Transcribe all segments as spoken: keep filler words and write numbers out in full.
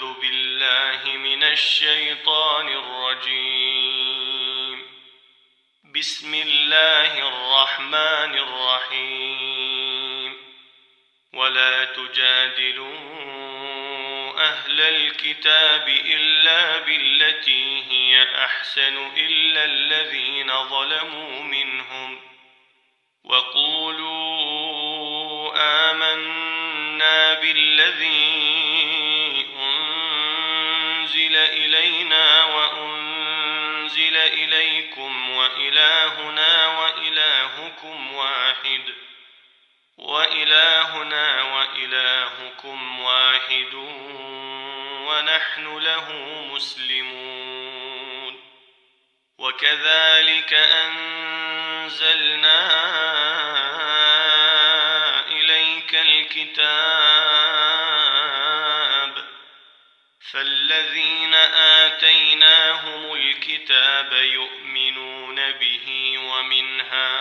أعوذ بالله من الشيطان الرجيم. بسم الله الرحمن الرحيم. ولا تجادلوا أهل الكتاب إلا بالتي هي أحسن إلا الذين ظلموا منهم وقولوا آمنا بالذي أنزل إلينا وأنزل إليكم وإلهنا وإلهكم واحد وإلهنا وإلهكم واحد ونحن له مسلمون. وكذلك أنزلنا إليك الكتاب فالذين آتيناهم الكتاب يؤمنون به ومن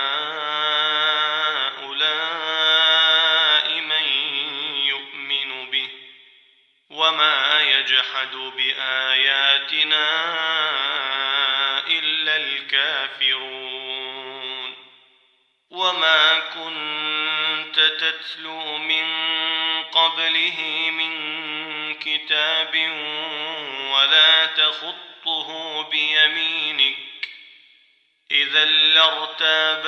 هؤلاء من يؤمن به وما يجحد بآياتنا إلا الكافرون. وما كنت تتلو من قبله من كتاب ولا تخطه بيمينك إذا لارتاب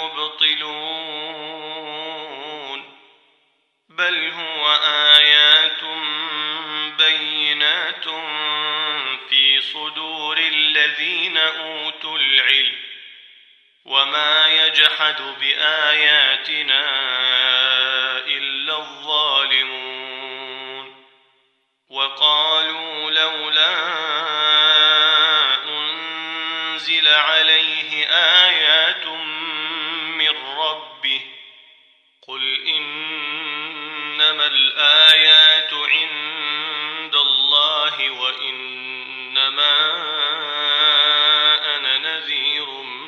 المبطلون. بل هو آيات بينات في صدور الذين أوتوا العلم وما يجحد بآياتنا إلا الظالمون. وقالوا لولا أنزل عليه آيات من ربه قل إنما الآيات عند الله وإنما أنا نذير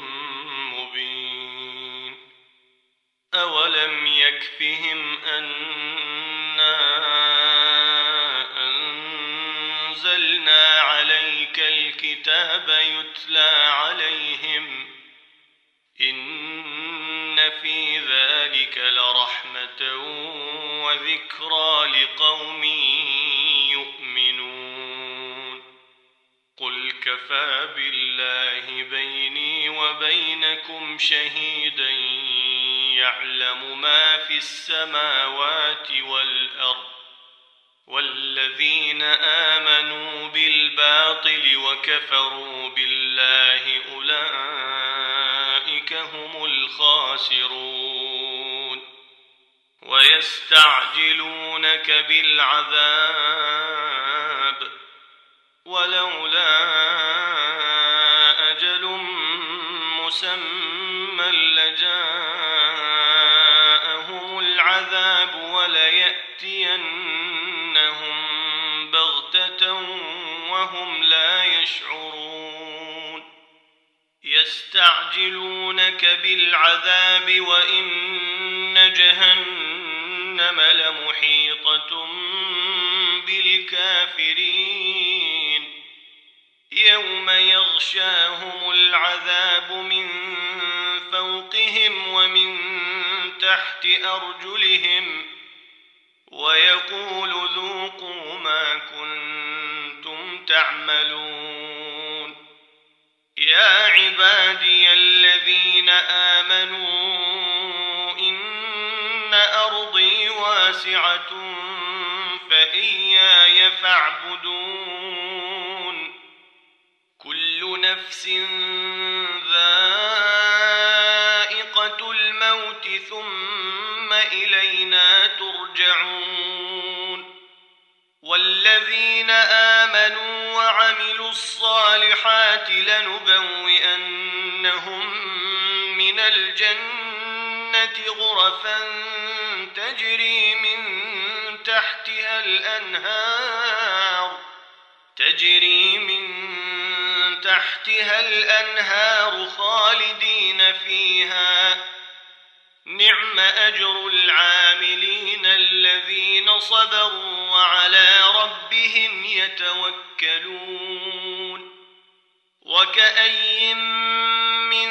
مبين. أولم يكفهم أنا أنزلنا عليك الكتاب يتلى عليهم إن في ذلك لرحمة وذكرى لقوم يؤمنون. قل كفى بالله بيني وبينكم شهيدا يعلم ما في السماوات والأرض والذين آمنوا بالباطل وكفروا بالله أولئك هم الخاسرون. ويستعجلونك بالعذاب ولولا أجل مسمى لجاءهم العذاب وليأتينهم بغتة وهم لا يشعرون. يستعجلونك بالعذاب وإن جهنم لمحيطة بالكافرين يوم يغشاهم العذاب من فوقهم ومن تحت أرجلهم ويقول ذوقوا ما كنتم تعملون. يا عبادي الذين آمنوا إن أرضي واسعة فإياي فاعبدون. كل نفس ذائقة الموت ثم إلينا ترجعون. والذين آمنوا وعملوا الصالحات لنبوئنهم من الجنة غرفا تجري من تحتها الأنهار تجري من تحتها الأنهار خالدين فيها نعم أجر العاملين الذين صبروا وعلى ربهم ربهم يتوكلون وكأي من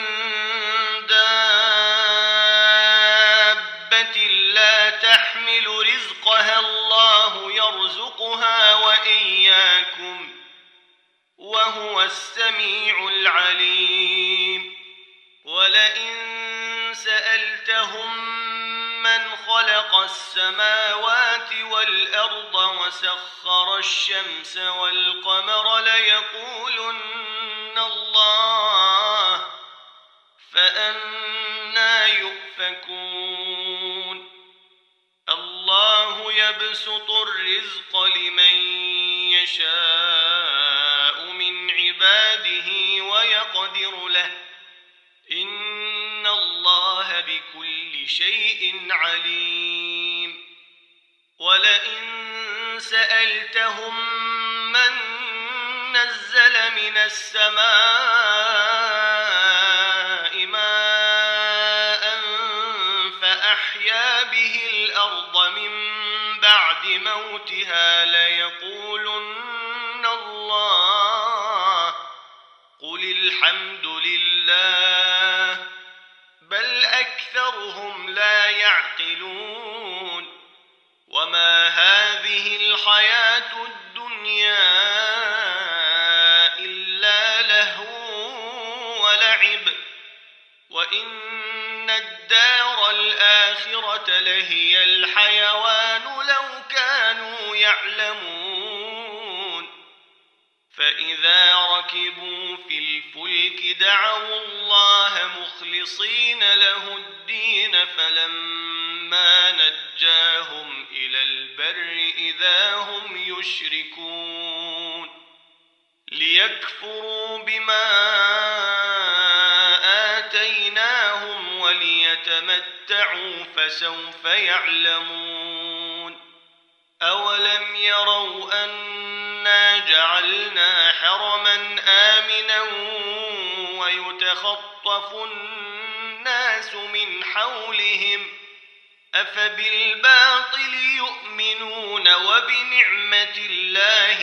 دابة لا تحمل رزقها الله يرزقها وإياكم وهو السميع العليم ولئن سألتهم من خلق السماوات والأرض وسخر الشمس والقمر ليقولن الله فأنى يؤفكون الله يبسط الرزق لمن يشاء من عباده ويقدر له إن الله بكل شيء عليم ولئن سألتهم من نزل من السماء ماء فأحيا به الأرض من بعد موتها ليقولن الله قل الحمد لله بل أكثرهم لا يعقلون وما هذه الحياة الدنيا إلا لهو ولعب وإن الدار الآخرة لهي الحيوان لو كانوا يعلمون فإذا ركبوا في الفلك دعوا الله مخلصين له الدين فلما نجاهم إلى البر إذا هم يشركون ليكفروا بما آتيناهم وليتمتعوا فسوف يعلمون أولم يروا أنا جعلنا حرما آمنا ويتخطف الناس من حولهم أفبالباطل يؤمنون وبنعمة الله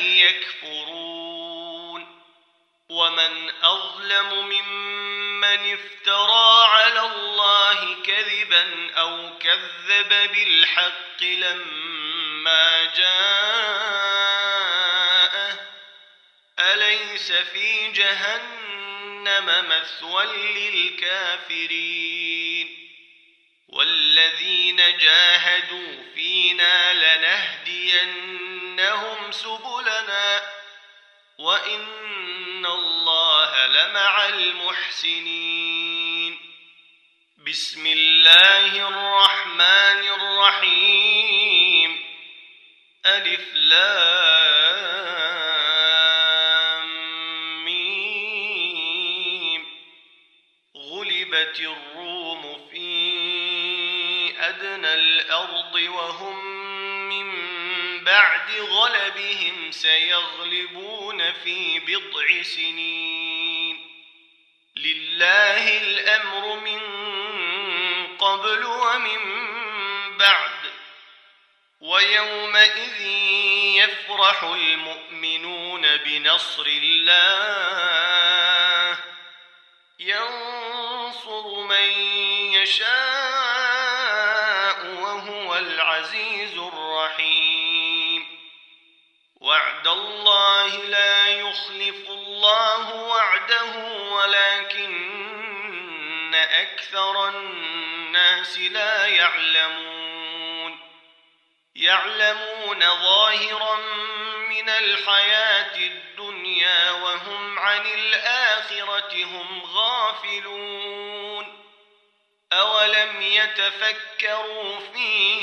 يكفرون ومن أظلم ممن افترى على الله كذبا أو كذب بالحق لما جاءه أليس في جهنم مثوى للكافرين والذين جاهدوا فينا لنهدينهم سبلنا وإن الله لمع المحسنين بسم الله الرحمن الرحيم ألف لام ميم غلبت الروم في أدنى الأرض وهم من بعد غلبهم سيغلبون في بضع سنين لله الأمر من قبل ومن بعد ويومئذ يفرح المؤمنون بنصر الله ينصر من يشاء وهو العزيز الرحيم وعد الله لا يخلف الله وعده ولكن أكثر الناس لا يعلمون يعلمون ظاهرا من الحياة الدنيا وهم عن الآخرة هم غافلون أولم يتفكروا في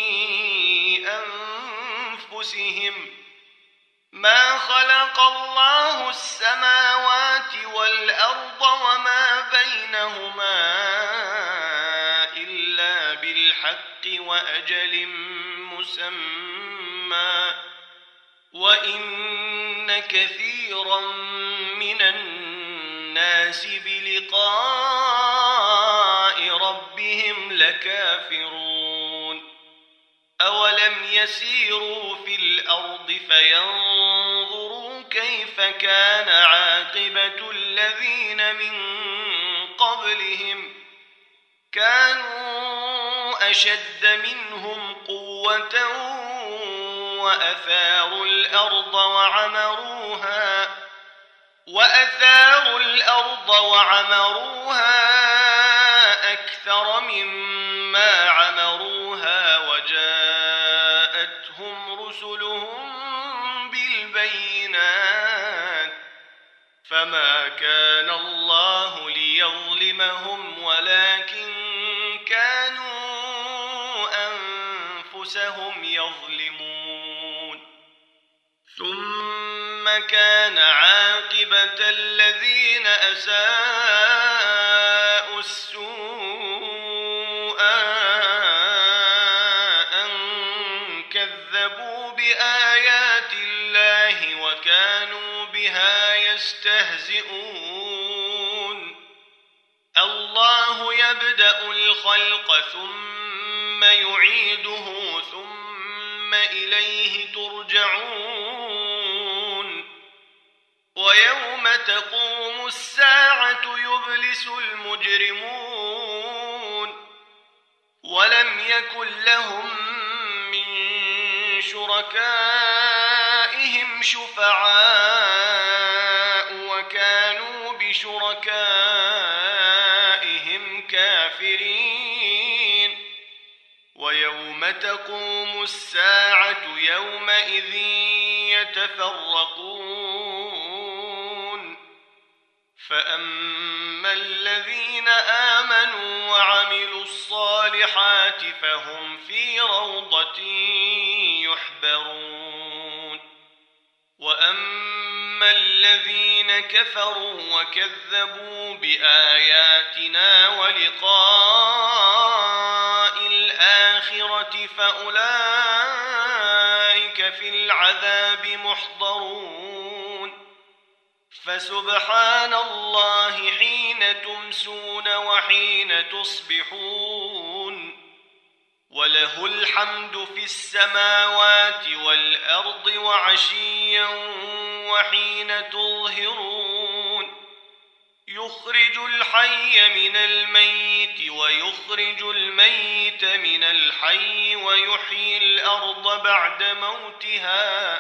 أنفسهم ما خلق الله السماوات والأرض وما بينهما إلا بالحق وأجل مسمى وإن كثيرا من الناس بلقاء ربهم لكافرون أولم يسيروا في الأرض فينظروا كيف كان عاقبة الذين من قبلهم كانوا أشد منهم قوة وأثاروا الأرض وعمروها وأثاروا الأرض وعمروها أكثر مما عمروها وجاءتهم رسلهم بالبينات فما كان الله ليظلمهم ولكن كانوا أنفسهم يظلمون ثم كان عاقبة الذين أساءوا السوء أن كذبوا بآيات الله وكانوا بها يستهزئون الله يبدأ الخلق ثم يعيده ثم إليه ترجعون ويوم تقوم الساعة يبلس المجرمون ولم يكن لهم من شركائهم شفعاء وكانوا بشركائهم كافرين ويوم تقوم الساعة يومئذ يتفرقون فأما الذين آمنوا وعملوا الصالحات فهم في روضة يحبرون وأما الذين كفروا وكذبوا بآياتنا ولقاء الآخرة فأولئك في العذاب محضرون فسبحان الله حين تمسون وحين تصبحون وله الحمد في السماوات والأرض وعشيا وحين تظهرون يخرج الحي من الميت ويخرج الميت من الحي ويحيي الأرض بعد موتها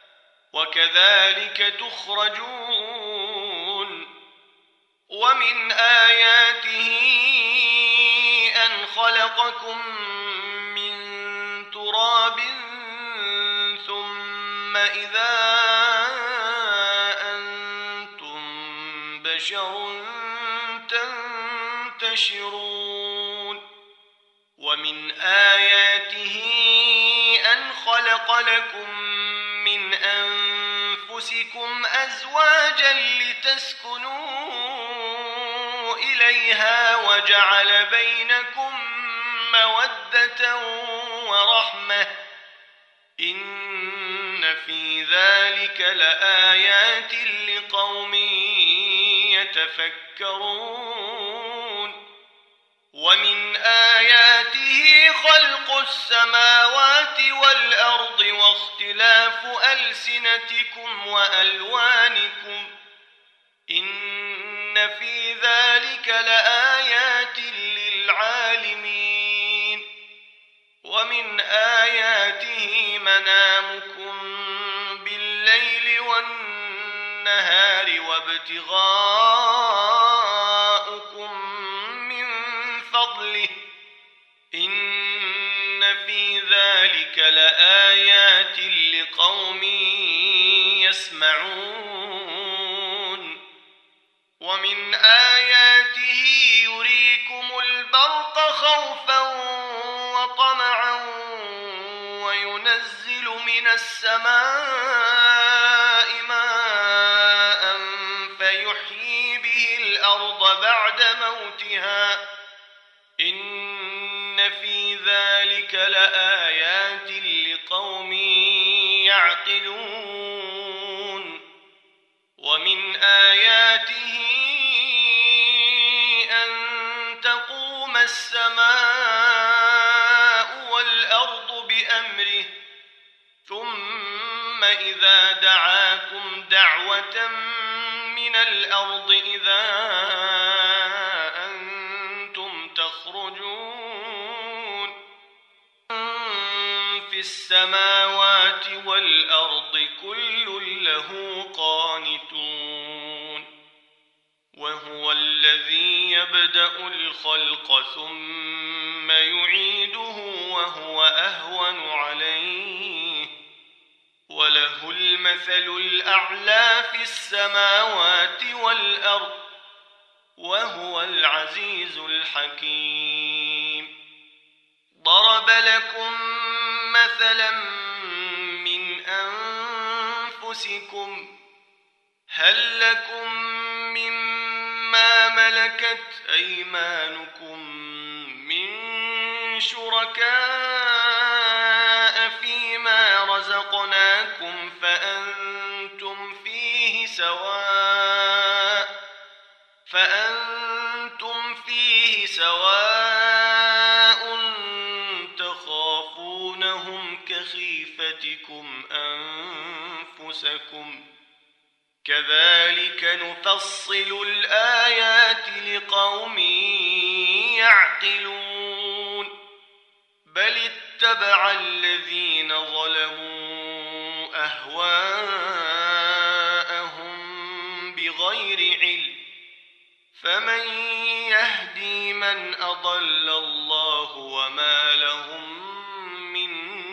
وكذلك تخرجون ومن آياته أن خلقكم من تراب ثم إذا أنتم بشر تنتشرون ومن آياته أن خلق لكم من أنفسكم أزواجا لتسكنوا إليها وجعل بينكم مودة ورحمة إن في ذلك لآيات لقوم يتفكرون ومن آياته خلق السماوات والأرض واختلاف ألسنتكم وألوانكم إن في ذلك لآيات للعالمين ومن آياته منامكم بالليل والنهار وابتغاؤكم من فضله إن في ذلك لآيات لقوم يسمعون ومن آياته يريكم البرق خوفا وطمعا وينزل من السماء ماء فيحيي به الأرض بعد موتها إن في ذلك لآيات لقوم يعقلون ومن آياته أن تقوم السماء والأرض بأمره إذا دعاكم دعوة من الأرض إذا أنتم تخرجون في السماوات والأرض كل له قانتون وهو الذي يبدأ الخلق ثم يعيده وهو أهون عليه وله المثل الأعلى في السماوات والأرض وهو العزيز الحكيم ضرب لكم مثلا من أنفسكم هل لكم مما ملكت أيمانكم من شركاء فيما رزقناكم فأنتم فيه سواء فأنتم فيه سواء تخافونهم كخيفتكم أنفسكم كذلك نفصل الآيات لقوم يعقلون بل اتبع الذين ظلموا أهواءهم بغير علم فمن يهدي من أضل الله وما لهم من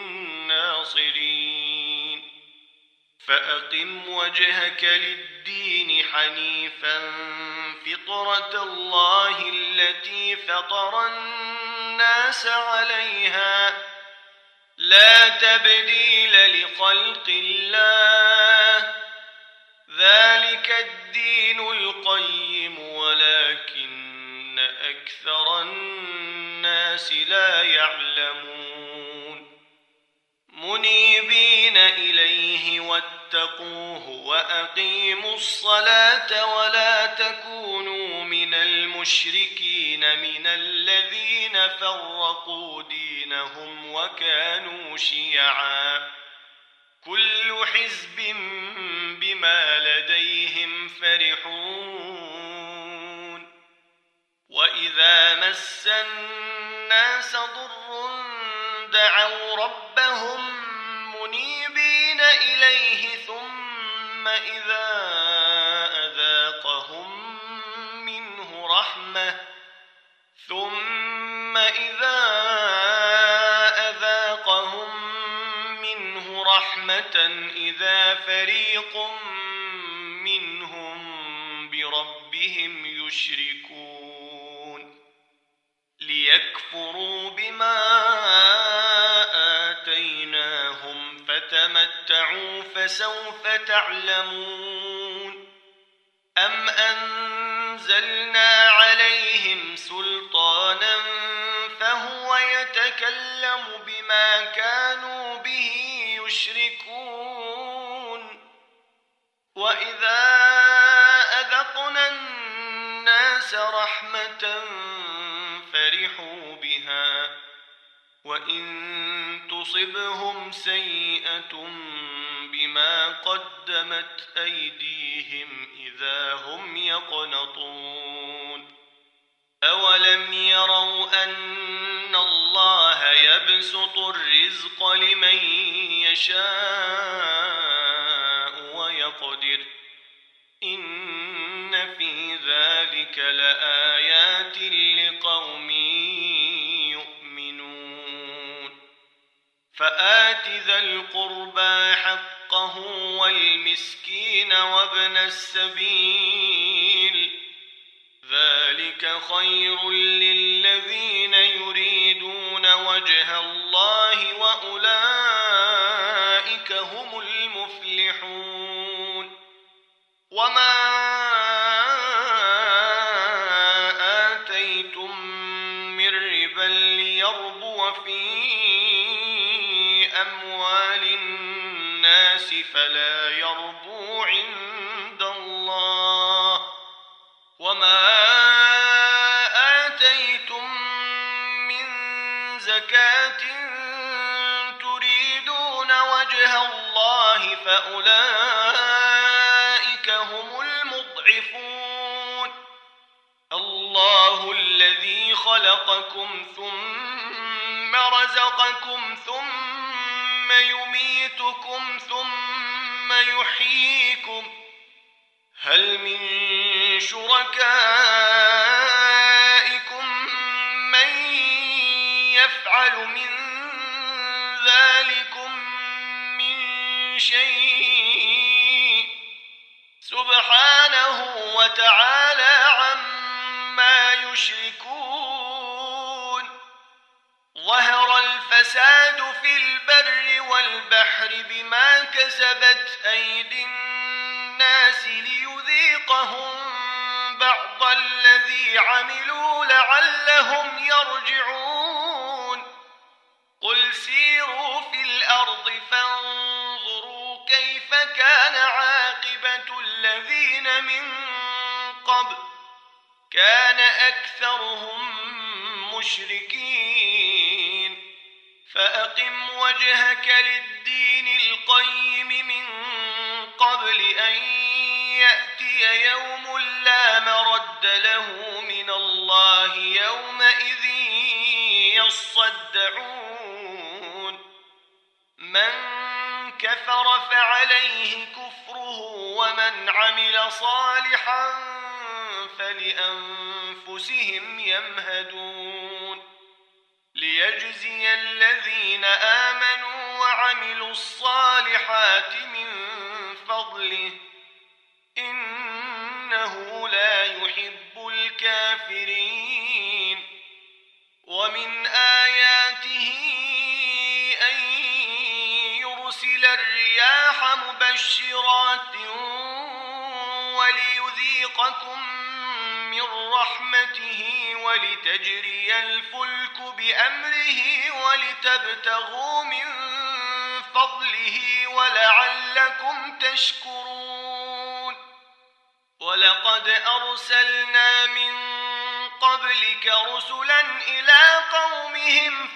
ناصرين فأقم وجهك للدين حنيفا فطرة الله التي فطر الناس عليها لا تبديل لخلق الله ذلك الدين القيم ولكن أكثر الناس لا يعلمون منيبين إليه واتقوه وأقيموا الصلاة ولا تكونوا من المشركين من الذين فرقوا دينهم وكانوا شيعا كل حزب بما لديهم فرحون وإذا مس الناس ضر دعوا ربهم منيبين إليه ثم إذا أذاقهم منه رحمة ثم إذا أذاقهم منه رحمة إذا فريق منهم بربهم يشركون ليكفروا بما آتيناهم فتمتعوا فسوف تعلمون أم أنزلنا عليهم سلطانا فهو يتكلم بما كانوا به يشركون وإذا أذقنا الناس رحمة فرحوا بها وإن تصبهم سيئة بما قدمت أيديهم إذا هم يقنطون أولم يروا أن الله يبسط الرزق لمن يشاء ويقدر إن في ذلك لآيات لقوم يؤمنون فآت ذا القربى حقه والمسكين وابن السبيل ذلك خير للذين يريدون وجه الله وأولئك هم المفلحون وما آتيتم من ربا ليربو في أموال الناس فلا يربو عند الله وما آتيتم من زكاة تريدون وجه الله فأولئك هم المضعفون. الله الذي خلقكم ثم رزقكم ثم يميتكم ثم يحييكم، هل من شركائكم من يفعل من ذلكم من شيء؟ سبحانه وتعالى عما يشركون. ظهر الفساد في البر والبحر بما كسبت أيدي الناس ليذيقهم بعض الذي عملوا لعلهم يرجعون. قل سيروا في الأرض فانظروا كيف كان عاقبة الذين من قبل، كان أكثرهم مشركين. فأقم وجهك للدين القيم من قبل أن يأتي يوم لا مرد له من الله يومئذ يصدعون. من كفر فعليه كفره ومن عمل صالحا فلأنفسهم يمهدون. ليجزي الذين آمنوا وعملوا الصالحات من فضله، إنه لا يحب الكافرين. ومن آياته أن يرسل الرياح مبشرات وليذيقكم من رحمته ولتجري الفلك بأمره ولتبتغوا من فضله ولعلكم تشكرون. ولقد أرسلنا من قبلك رسلا إلى قومهم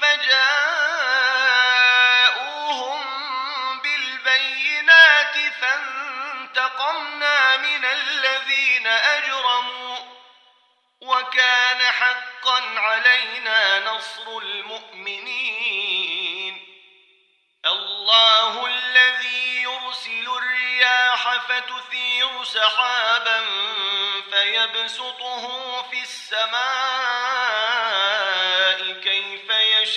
فجاءوهم بالبينات فانتقمنا من الذين أجرموا وكان حقا علينا نصر المؤمنين. الله الذي يرسل الرياح فتثير سحابا فيبسطه في السماء كيف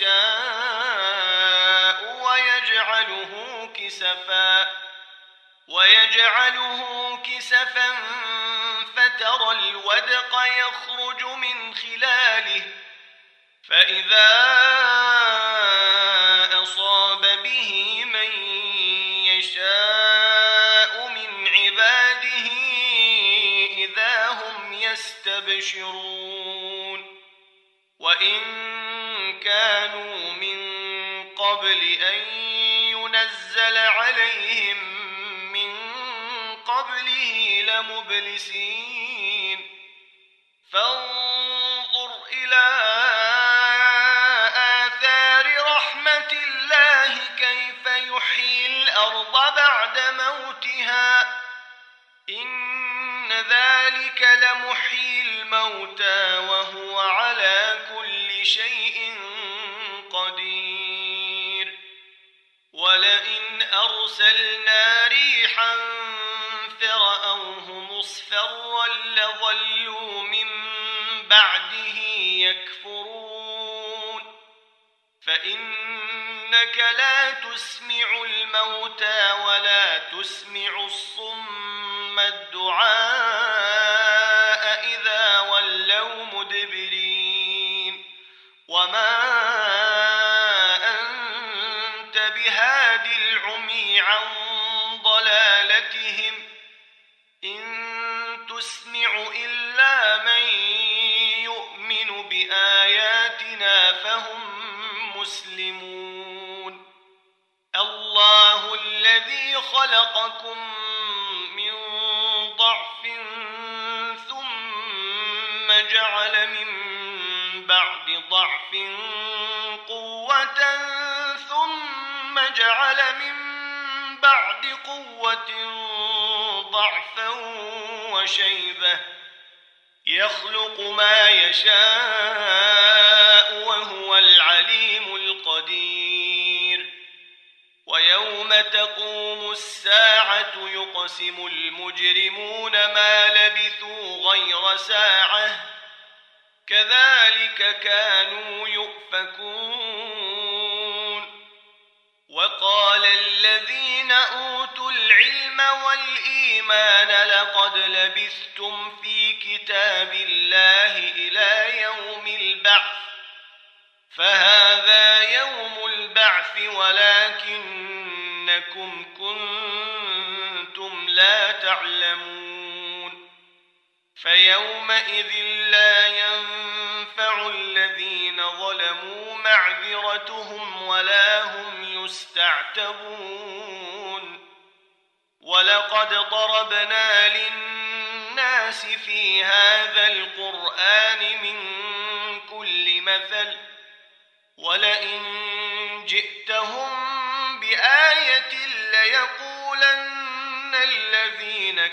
يشاء ويجعله كسفا ويجعله كسفا فترى الودق يخرج من خلاله فإذا أصاب به من يشاء من عباده إذا هم يستبشرون. وإن كانوا من قبل أن ينزل عليهم من قبله لمبلسين. فانظر إلى آثار رحمة الله كيف يحيي الأرض بعد موتها، إن ذلك لمحيي الموتى وهو على كل شيء قدير. ولئن أرسلنا ريحا فرأوه مصفرا لظلوا من بعده يكفرون. فإنك لا تسمع الموتى ولا تسمع الصم الدعاء إذا ولوا مدبرين. وما أنت بهاد العمي عن ضلالتهم إن تسمع إلا من يؤمن بآياتنا فهم مسلمون. الله الذي خلقكم من ضعف ثم جعل من بعد ضعف قوة ثم جعل من بعد قوة ضعفا وشيبة يخلق ما يشاء وهو العليم القدير ويوم تقوم الساعة يقسم المجرمون ما لبثوا غير ساعة كذلك كانوا يؤفكون وقال الذين أوتوا العلم والإيمان لقد لبثتم في كتاب الله إلى يوم البعث فهذا يوم البعث ولكنكم كنتم لا تعلمون فيومئذ لا ينفع الذين ظلموا معذرتهم ولا هم يستعتبون ولقد ضربنا للناس في هذا القرآن من كل مثل ولئن جئتهم بآية ليقولن الذين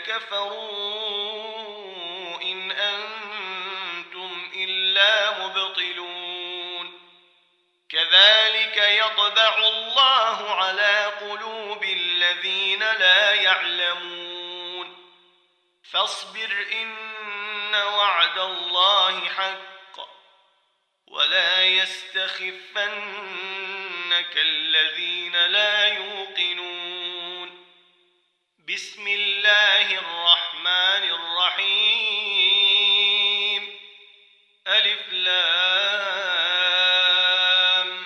كفروا إن أنتم إلا مبطلون كذلك يطبع الله على قلوب الذين لا يعلمون فاصبر إن وعد الله حق ولا يستخفنك الذين لا يوقنون بسم الله الرحمن الرحيم ألف لام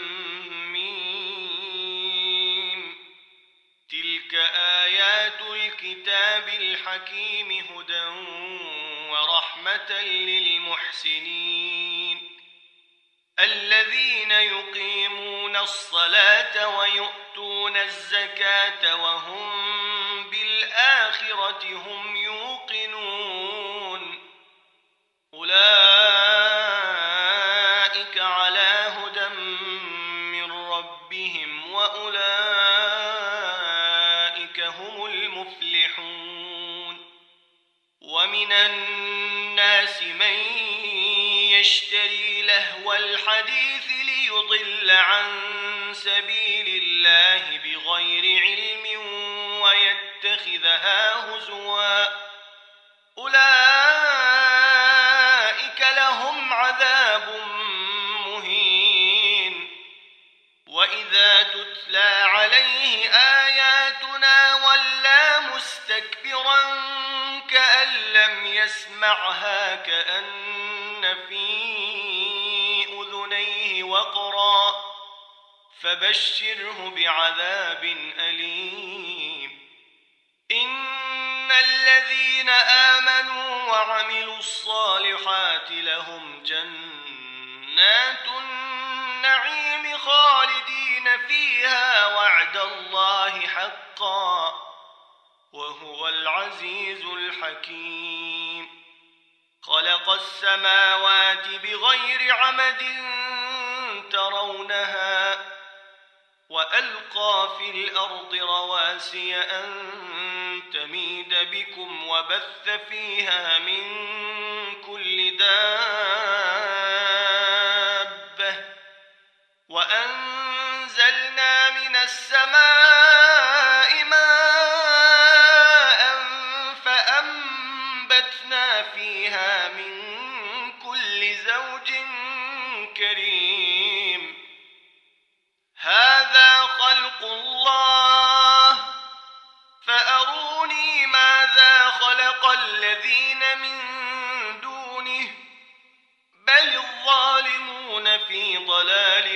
ميم تلك آيات الكتاب الحكيم هدى ورحمة للمحسنين الذين يقيمون الصلاة ويؤتون الزكاة وهم بالآخرة هم يوقنون أولئك على هدى من ربهم وأولئك هم المفلحون ومن الناس من يشتري لهو الحديث ليضل عن سبيل الله بغير علم ويتخذها هزوا أولئك لهم عذاب مهين وإذا تتلى عليه آياتنا ولى مستكبرا كأن لم يسمعها كأن في أذنيه وقرا فبشره بعذاب أليم إن الذين آمنوا وعملوا الصالحات لهم جنات النعيم خالدين فيها وعد الله حقا وهو العزيز الحكيم خلق السماوات بغير عمد ترونها وألقى في الأرض رواسي أن تميد بكم وبث فيها من كل دابة وأنزلنا من السماء ماء فأنبتنا فيها من كل زوج كريم هذا خلق الله فأروني ماذا خلق الذين من دونه بل الظالمون في ضلال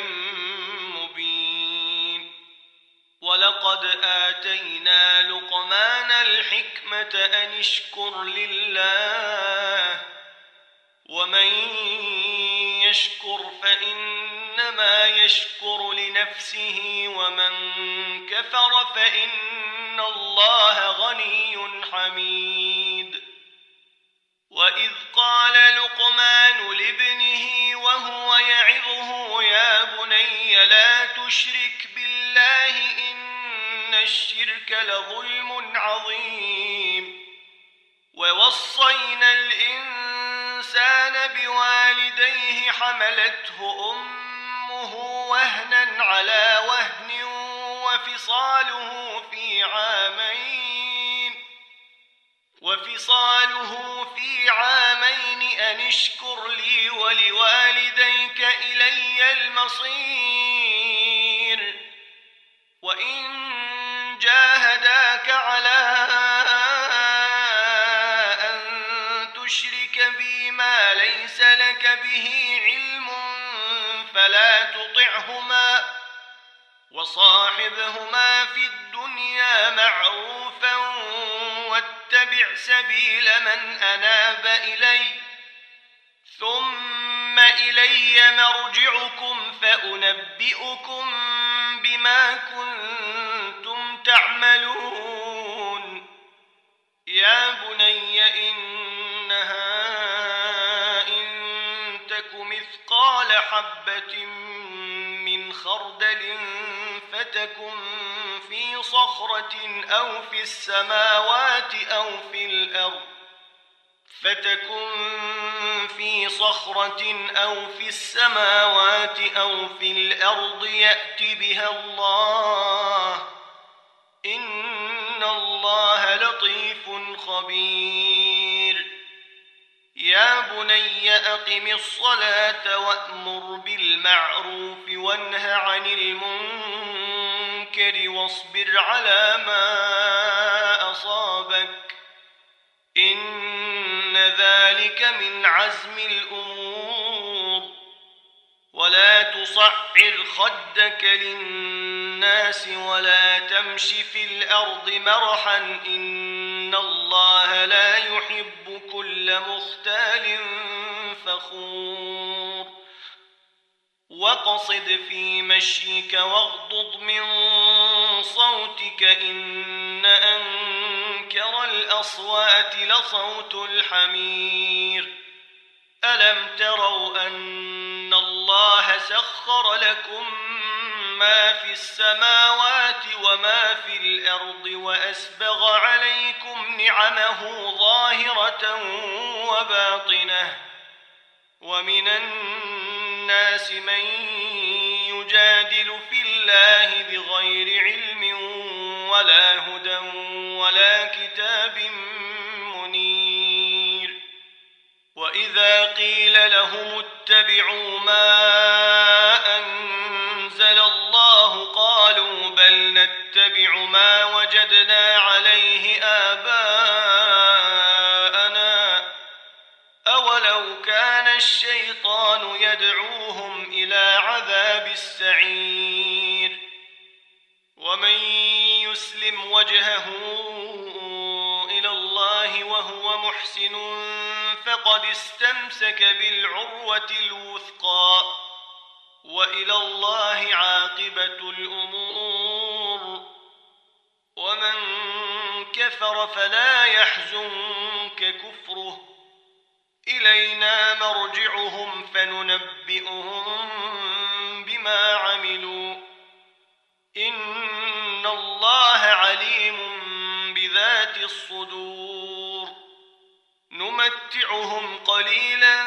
مبين ولقد آتينا لقمان الحكمة أن اشكر لله ومن يشكر فإنما يشكر لنفسه ومن كفر فإن الله غني حميد وإذ قال لقمان لابنه وهو يعظه يا بني لا تشرك بالله إن الشرك لظلم عظيم ووصينا الإنسان بوالديه حملته أمه وهنا على وهن وفصاله في عامين وفصاله في عامين أن اشكر لي ولوالديك إلي المصير وإن جاهداك على أن تشرك بي ما ليس لك به علم فلا تطعهما وصاحبهما في الدنيا معروفا واتبع سبيل من أناب إلي ثم إلي مرجعكم فأنبئكم بما كنتم تعملون يا بني إنها إن تك مثقال حبة من خردل فتكن في صخرة أو في السماوات أو في الأرض فتكن في صخرة أو في السماوات أو في الأرض يأت بها الله إن الله لطيف خبير يا بني أقم الصلاة وأمر بالمعروف وانه عن المنكر واصبر على ما أصابك إن ذلك من عزم الأمور ولا تصعر خدك للناس ولا تمش في الأرض مرحا إن الله لا يحب كل مختال فخور واقصد في مشيك واغضض من صوتك إن أنكر الأصوات لصوت الحمير ألم تروا أن الله سخر لكم ما في السماوات وما في الأرض وأسبغ عليكم نعمه ظاهرة وباطنة ومن الناس من يجادل في الله بغير علم ولا هدى ولا كتاب منير وإذا قيل لهم اتبعوا ما أنزل الله قالوا بل نتبع ما وجدنا عليه آباءنا أولو كان الشيطان يدعوهم إلى عذاب السعير ومن يسلم وجهه إلى الله وهو محسن فقد استمسك بالعروة الوثقى وإلى الله عاقبة الأمور ومن كفر فلا يحزنك كفره إلينا مرجعهم فننبئهم بما عملوا إن الله عليم بذات الصدور نمتعهم قليلا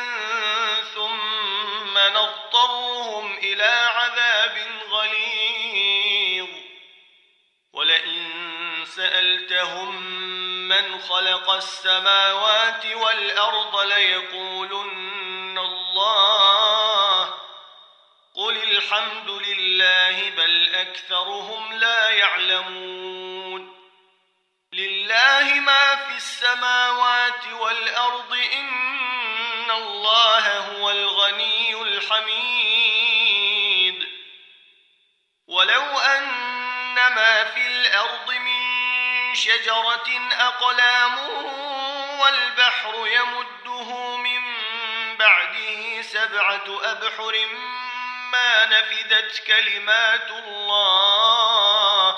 ثم نضطرهم إلى عذاب غليظ ولئن سألتهم من خلق السماوات والأرض ليقولن الله قل الحمد لله بل أكثرهم لا يعلمون لله ما في السماوات والأرض إن الله هو الغني الحميد ولو أن ما في الأرض من شجرة أقلام والبحر يمده من بعده سبعة أبحر ما نفدت كلمات الله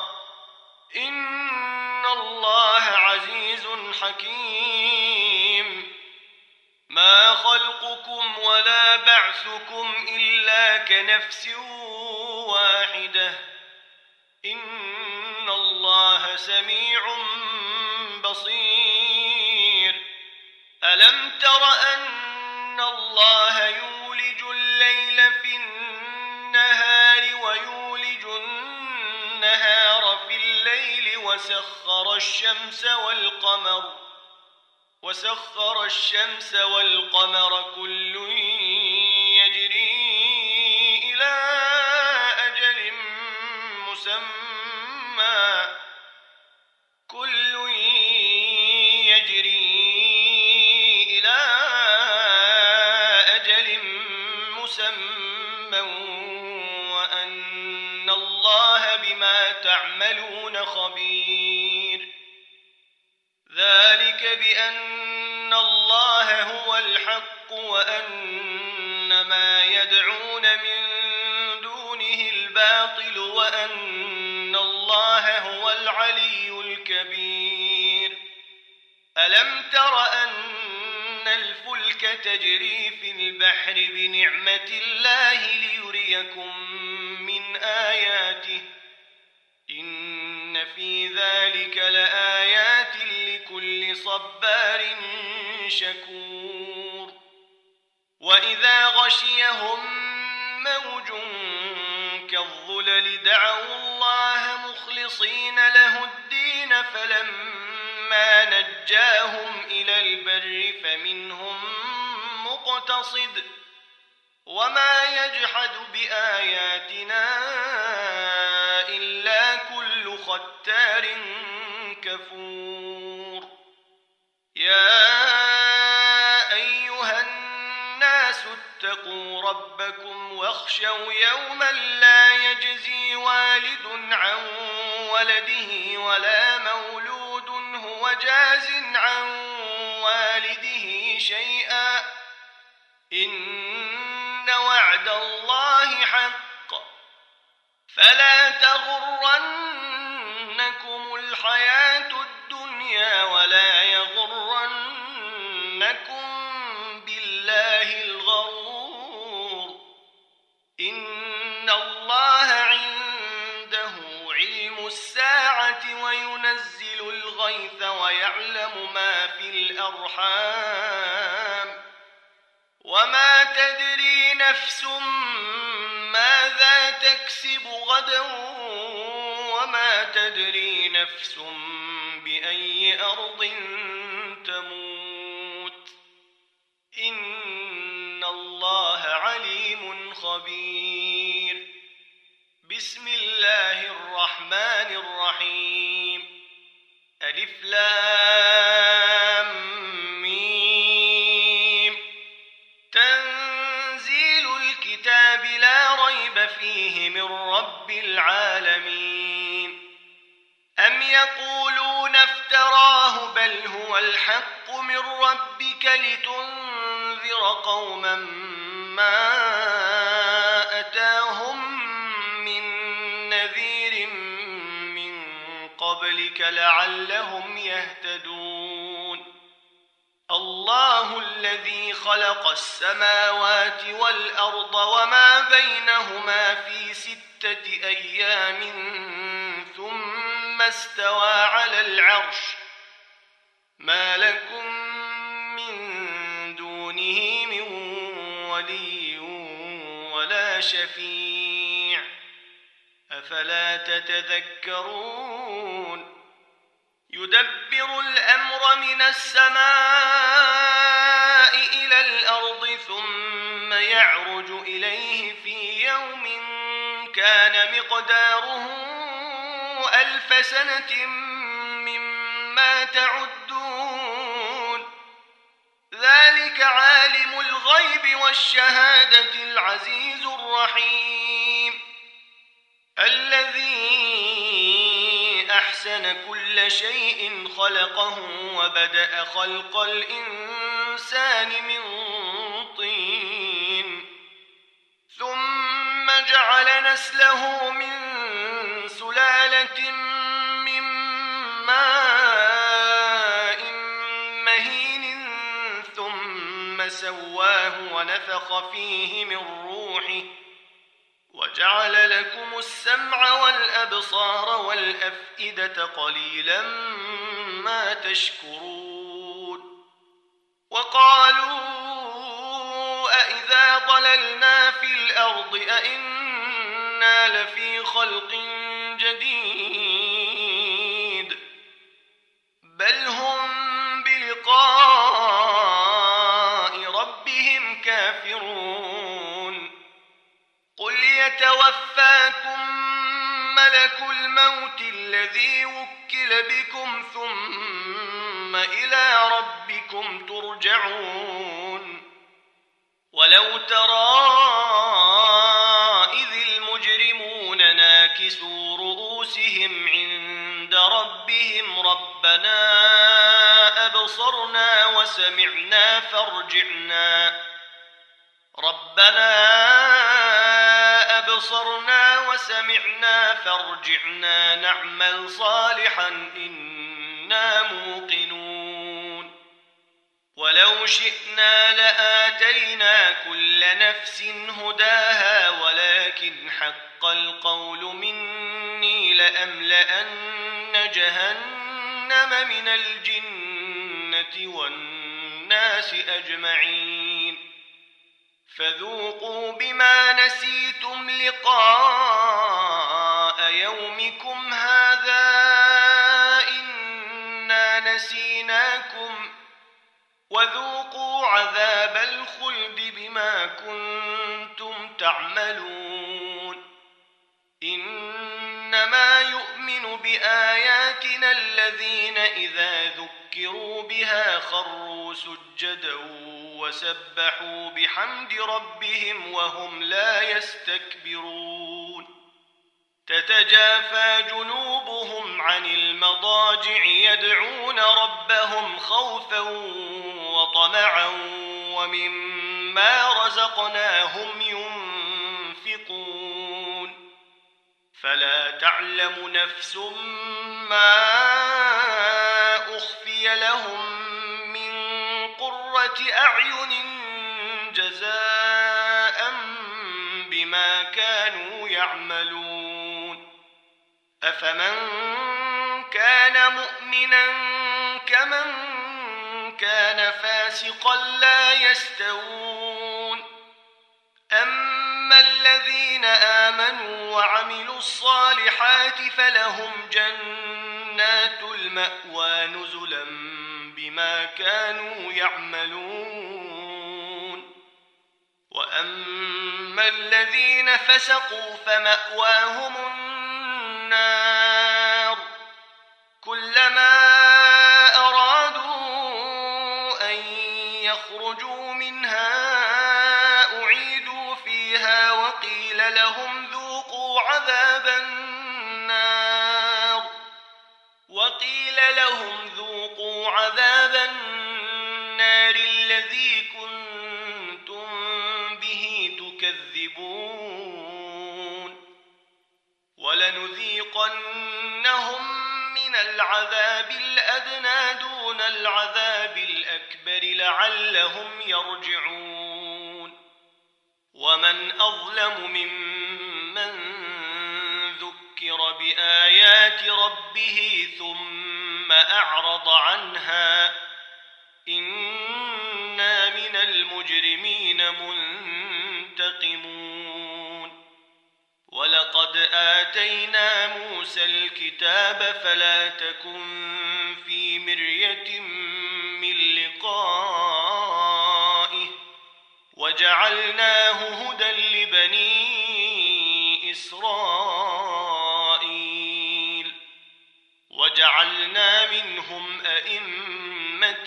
إن الله عزيز حكيم ما خلقكم ولا بعثكم إلا كنفس واحدة إن الله الله سميع بصير. ألم تر أن الله يولج الليل في النهار ويولج النهار في الليل وسخر الشمس والقمر وسخر الشمس والقمر كل يجري إلى أجل مسمى كل يجري إلى أجل مسمى وأن الله بما تعملون خبير. ذلك بأن الله هو الحق وأن ما يدعون من دونه الباطل وأن الله هو العلي الكبير. ألم تر أن الفلك تجري في البحر بنعمة الله ليريكم من آياته إن في ذلك لآيات لكل صبار شكور. وإذا غشيهم موج كالظلل دعوا الله مخلصين له الدين فلما نجاهم إلى البر فمنهم مقتصد وما يجحد بآياتنا إلا كل ختار كفور. يا أيها الناس اتقوا ربكم واخشوا يوما لا يجزي والد عن ولده ولا مولود هو جاز عن والده شيئا إن وعد الله حق فلا تغرنكم الحياة الدنيا ولا يغرنكم بالله الغرور. إن الله عنده علم الساعة وينزل الغيث ويعلم ما في الأرحام وما تدري نفس ماذا تكسب غدا وما تدري نفس بأي أرض تموت إن الله عليم خبير. بسم الله الرحمن الرحيم. ألف لام ميم. تنزيل الكتاب لا ريب فيه من رب العالمين. أم يقولون افتراه بل هو الحق من ربك لتنذر قوما ما أتاهم من نذير من قبلك لعلهم يهتدون. الله الذي خلق السماوات والأرض وما بينهما في ستة أيام ثم استوى على العرش ما لكم من دونه من ولي ولا شفيع أفلا تتذكرون. يدبر الأمر من السماء إلى الأرض ثم يعرج إليه في يوم كان مقداره ألف سنة مما تعدون. ذلك عالم الغيب والشهادة العزيز الرحيم الذي أحسن كل شيء خلقه وبدأ خلق الإنسان من طين ثم جعل نسله من سلالة من ماء مهين ثم سواه ونفخ فيه من روحه وجعل لكم السمع والأبصار والأفئدة قليلا ما تشكرون وقالوا أإذا ضللنا في الأرض أإنا لفي خلق جديد بل هم بلقاء ربهم كافرون قل يتوفاكم ملك الموت الذي وكل بكم ثم إلى ربكم ترجعون ولو ترى إذ المجرمون ناكسوا رؤوسهم عند ربهم ربنا أبصرنا وسمعنا فارجعنا ربنا أبصرنا وسمعنا فارجعنا نعمل صالحا إنا موقنون ولو شئنا لآتينا كل نفس هداها ولكن حق القول مني لأملأن جهنم من الجنة والناس أجمعين فذوقوا بما نسيتم لقاء يومكم هذا إنا نسيناكم وذوقوا عذاب الخلد بما كنتم تعملون إنما يؤمن بآياتنا الذين إذا ذكروا بها خروا سجدا وسبحوا بحمد ربهم وهم لا يستكبرون تتجافى جنوبهم عن المضاجع يدعون ربهم خوفا وطمعا ومما رزقناهم ينفقون فلا تعلم نفس ما أخفي لهم من قرة أعين جزاء بما كانوا يعملون أفمن كان مؤمنا كمن كان فاسقا لا يستوون أما الذين آمنوا وعملوا الصالحات فلهم جنات المأوى نزلا بما كانوا يعملون وأما الذين فسقوا فمأواهم النار كلما أرادوا أن يخرجوا منها أعيدوا فيها وقيل لهم ذوقوا عذاب النار وقيل لهم ذوقوا عذاب النار الذي كنتم به تكذبون ولنذيقنهم من العذاب الأدنى دون العذاب الأكبر لعلهم يرجعون ومن أظلم ممن ذكر بآيات ربه ثم أعرض عنها إنا من المجرمين منتقمون ولقد آتينا موسى الكتاب فلا تكن في مرية من لقائه وجعلناه هدى لبني إسرائيل وجعلنا منهم أئمة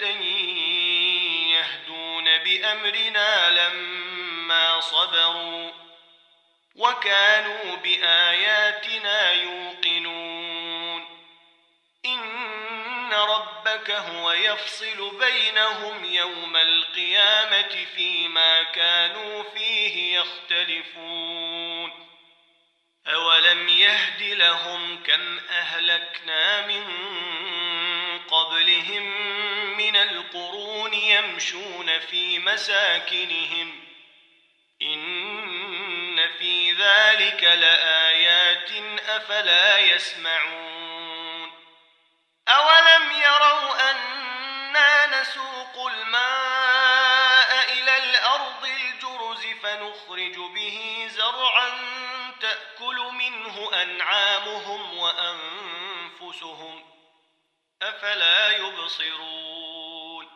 يهدون بأمرنا لما صبروا وكانوا بآياتنا يوقنون إن ربك هو يفصل بينهم يوم القيامة فيما كانوا فيه يختلفون أولم يهد لهم كم أهلكنا من قبلهم من القرون يمشون في مساكنهم إن في ذلك لآيات أفلا يسمعون أولم يروا أنا نسوق الماء إلى الأرض الجرز فنخرج به زرعا تأكل منه أنعامهم وأنفسهم أفلا يبصرون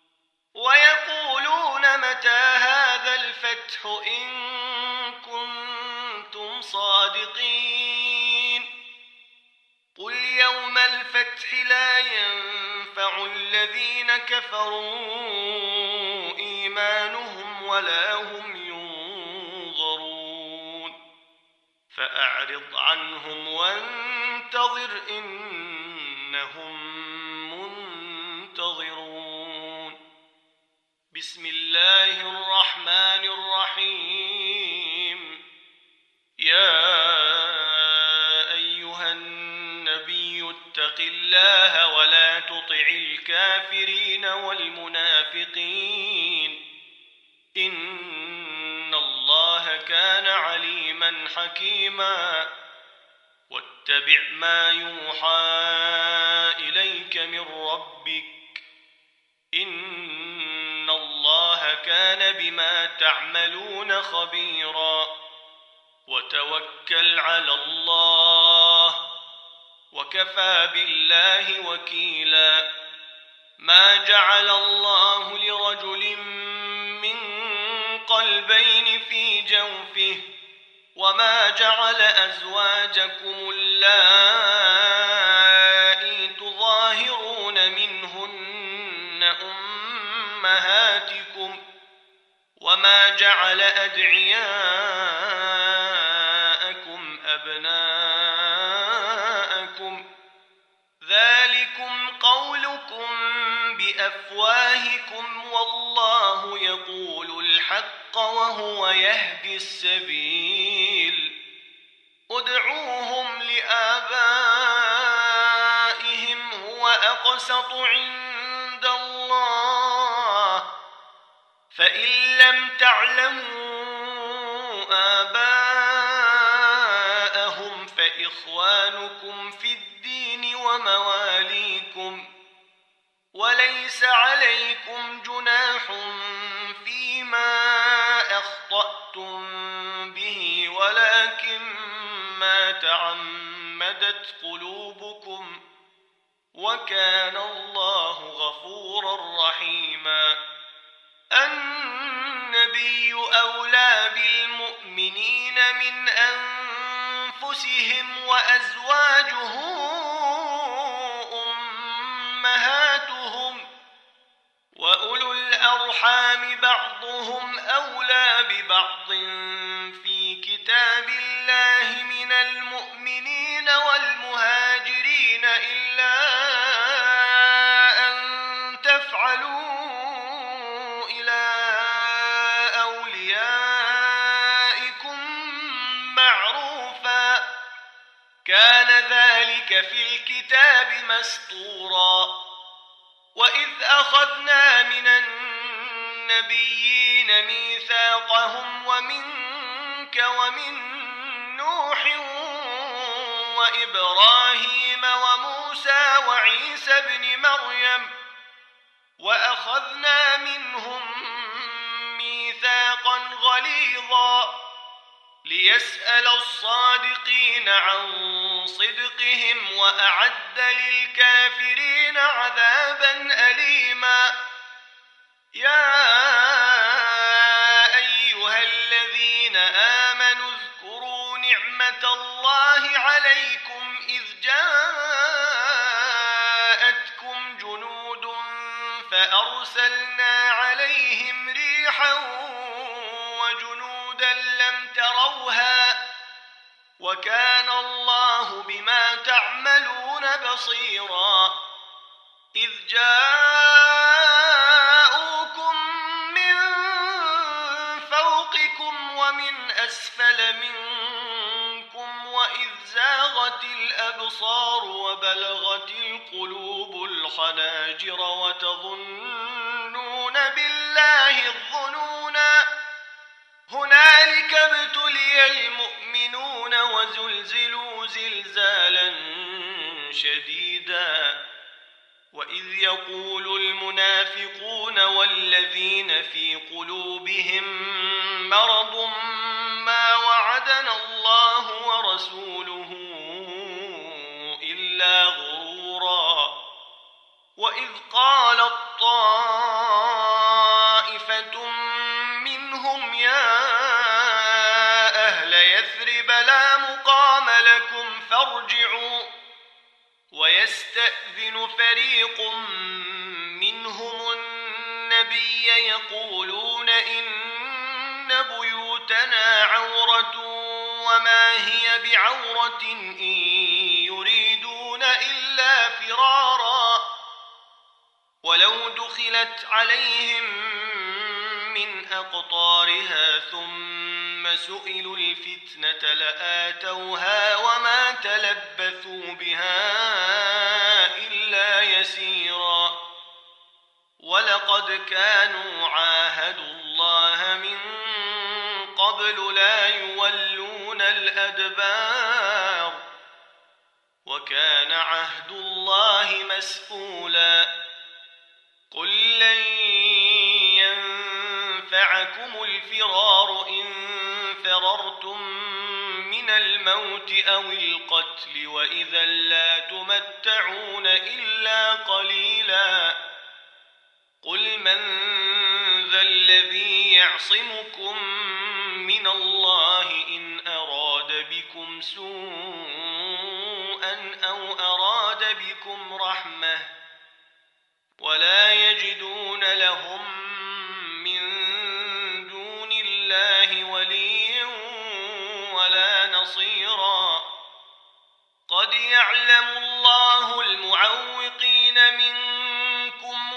ويقولون متى هذا الفتح إن كنتم صادقين قل يوم الفتح لا ينفع الذين كفروا إيمانهم ولا هم ينظرون فأعرض عنهم وانتظر إنهم منتظرون بسم الله الرحمن الرحيم يا أيها النبي اتق الله ولا تطع الكافرين والمنافقين إن الله كان عليما حكيما واتبع ما يوحى إليك من ربك إن الله كان بما تعملون خبيرا وتوكل على الله وكفى بالله وكيلا ما جعل الله لرجل من قلبين في جوفه وما جعل أزواجكم اللائي تظاهرون منهن أمهاتكم وما جعل أدعياءكم أبناءكم ذلكم قولكم بأفواهكم والله يقول الحق وهو يهدي السبيل ادعوهم لآبائهم هو أقسط عند الله فإن لم تعلموا آباءهم فإخوانكم في الدين ومواليكم وليس عليكم جناح فيما أخطأتم به ولكن ما تعمدت قلوبكم وكان الله غفورا رحيما النبي أولى بالمؤمنين من أنفسهم وأزواجه أمهاتهم وأولو الأرحام بعضهم أولى ببعض في كتاب الله من المؤمنين والمهاجرين إلا أن تفعلوا إلى أوليائكم معروفا كان ذلك في الكتاب مسطورا وإذ أخذنا من النبيين ميثاقهم ومنك ومن نوح وإبراهيم وموسى وعيسى ابن مريم وأخذنا منهم ميثاقا غليظا ليسأل الصادقين عن صدقهم وأعد للكافرين عذابا أليما يا أيها الذين آمنوا اذكروا نعمة الله عليكم إذ جاءتكم جنود فأرسلنا عليهم ريحا وجنودا لم تروها وكان الله بما تعملون بصيرا إذ جاءوكم من فوقكم ومن أسفل منكم وإذ زاغت الأبصار وبلغت القلوب الحناجر وتظنون بالله الظنونا هنالك ابتلي المؤمنون وزلزلوا زلزالا شديدا وإذ يقول المنافقون والذين في قلوبهم مرض ما وعدنا الله ورسوله إلا غرورا وإذ قالت طائفة منهم يا أهل يثرب لا مقام لكم فارجعوا ويستأذن فريق منهم النبي يقولون إن بيوتنا عورة وما هي بعورة إن يريدون إلا فرارا ولو دخلت عليهم من أقطارها ثم سئلوا الفتنة لآتوها وما تلبثوا بها إلا يسيرا ولقد كانوا عاهدوا الله من قبل لا يولون الأدبار وكان عهد الله مسئولا قل لن ينفعكم الفرار إن فررتم من الموت أو القتل وإذا لا تمتعون إلا قليلا قل من ذا الذي يعصمكم من الله إن أراد بكم سوءا أو أراد بكم رحمة ولا يجدون لهم من دون الله وليا ولا نصيرا قد يعلم الله المعوقين منكم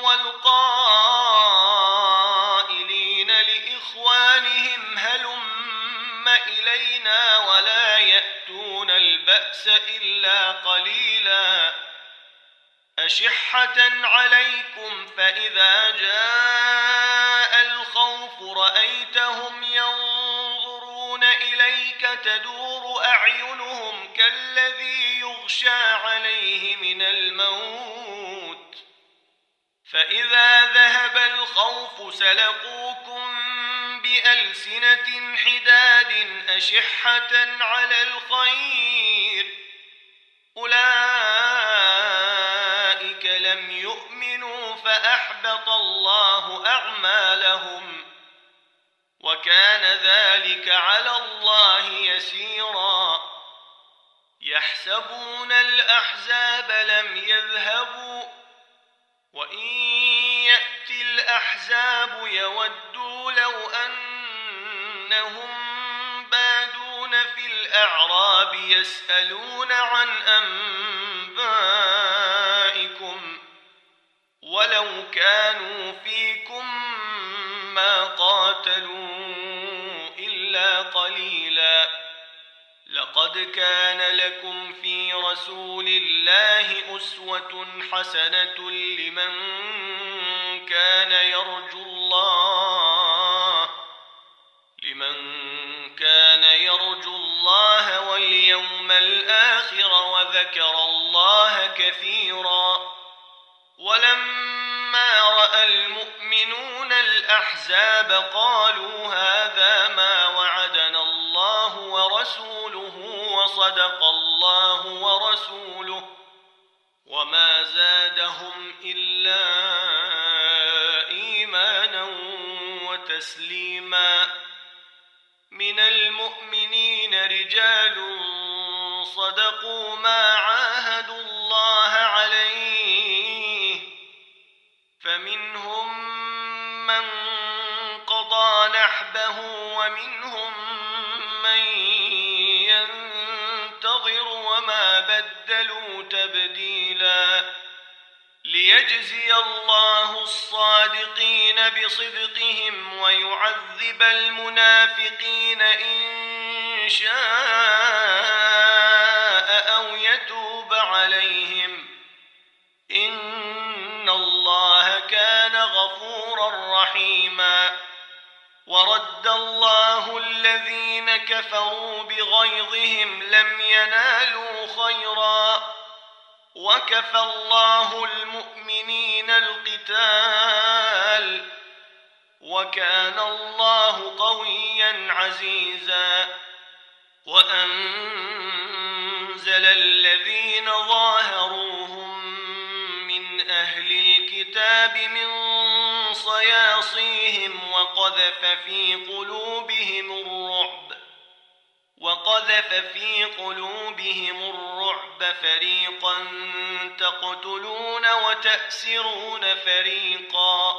والقائلين لإخوانهم هلم إلينا ولا يأتون البأس إلا قليلا أشحة عليكم فإذا جاء الخوف رأيتهم ينظرون إليك تدور أعينهم كالذي يغشى عليه من الموت فإذا ذهب الخوف سلقوكم بألسنة حداد أشحة على الخير أولئك لم يؤمنوا فأحبط الله أعمالهم وكان ذلك على الله يسيرا يحسبون الأحزاب لم يذهبوا وإن يأتي الأحزاب يودوا لو أنهم بادون في الأعراب يسألون عن أنبائكم ولو كانوا فيكم ما قاتلوا إلا قليلا لقد كان لكم في رسول الله أسوة حسنة لمن كان يرجو الله لمن كان يرجو الله واليوم الآخر وذكر الله كثيرا ولما رأى المؤمنون الأحزاب قالوا هذا ما وعدنا الله ورسوله وصدق الله ورسوله وما زادهم إلا إيمانا وتسليما من المؤمنين رجال صدقوا ما عاهدوا الله عليه فمنهم من قضى نحبه ومنهم من ينتظر وما بدلوا تبديلا ليجزي الله الصادقين بصدقهم ويعذب المنافقين إن شاء أو يتوب عليهم إن الله كان غفورا رحيما ورد الله الذين كفروا بغيظهم لم ينالوا خيرا وكفى الله المؤمنين القتال وكان الله قويا عزيزا وأنزل الذين ظاهروهم من أهل الكتاب من صياصيهم وقذف في قلوبهم الرعب وقذف في قلوبهم الرعب فريقا تقتلون وتأسرون فريقا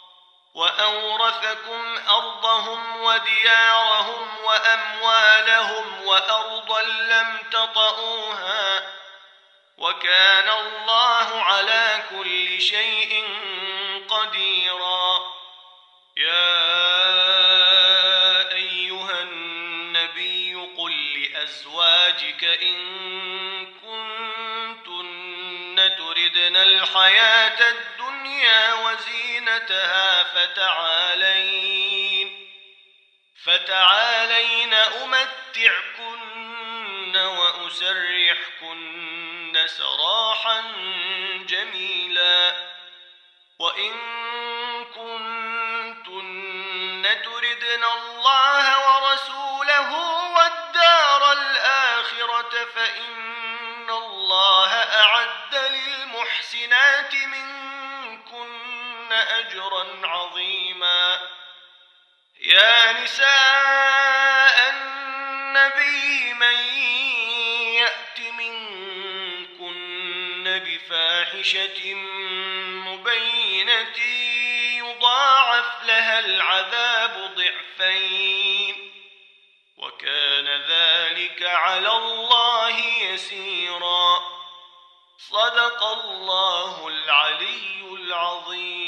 وأورثكم أرضهم وديارهم وأموالهم وأرضا لم تطئوها وكان الله على كل شيء قديرا. يا أيها النبي قل لأزواجك إن كنتن تردن الحياة الدنيا وزينتها فتعالين فتعالين أمتعكن وأسرحكن سراحا جميلا وإن كنتن تردن الله ورسوله والدار الآخرة فإن الله أعد للمحسنات منكن أجرا عظيما. يا نساء النبي من يأت منكن بفاحشة مبينة يضاعف لها العذاب ضعفين وكان ذلك على الله يسيرا. صدق الله العلي العظيم.